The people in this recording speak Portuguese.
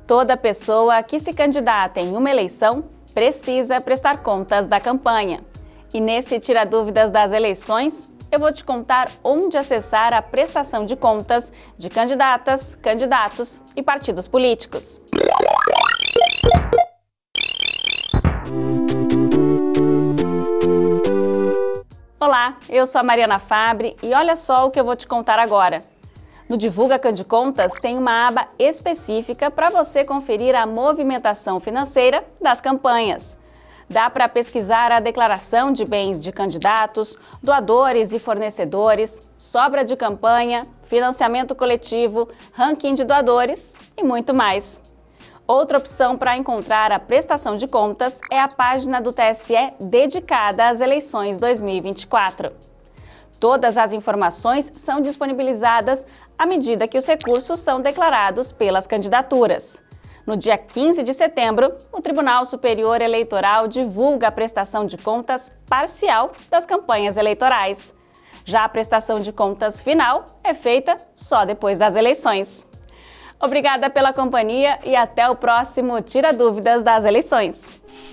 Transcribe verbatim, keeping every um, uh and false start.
Toda pessoa que se candidata em uma eleição precisa prestar contas da campanha. E nesse Tira Dúvidas das Eleições, eu vou te contar onde acessar a prestação de contas de candidatas, candidatos e partidos políticos. Olá, eu sou a Mariana Fabre e olha só o que eu vou te contar agora. No Divulga Candicontas tem uma aba específica para você conferir a movimentação financeira das campanhas. Dá para pesquisar a declaração de bens de candidatos, doadores e fornecedores, sobra de campanha, financiamento coletivo, ranking de doadores e muito mais. Outra opção para encontrar a prestação de contas é a página do T S E dedicada às eleições dois mil e vinte e quatro. Todas as informações são disponibilizadas à medida que os recursos são declarados pelas candidaturas. No dia quinze de setembro, o Tribunal Superior Eleitoral divulga a prestação de contas parcial das campanhas eleitorais. Já a prestação de contas final é feita só depois das eleições. Obrigada pela companhia e até o próximo Tira Dúvidas das Eleições.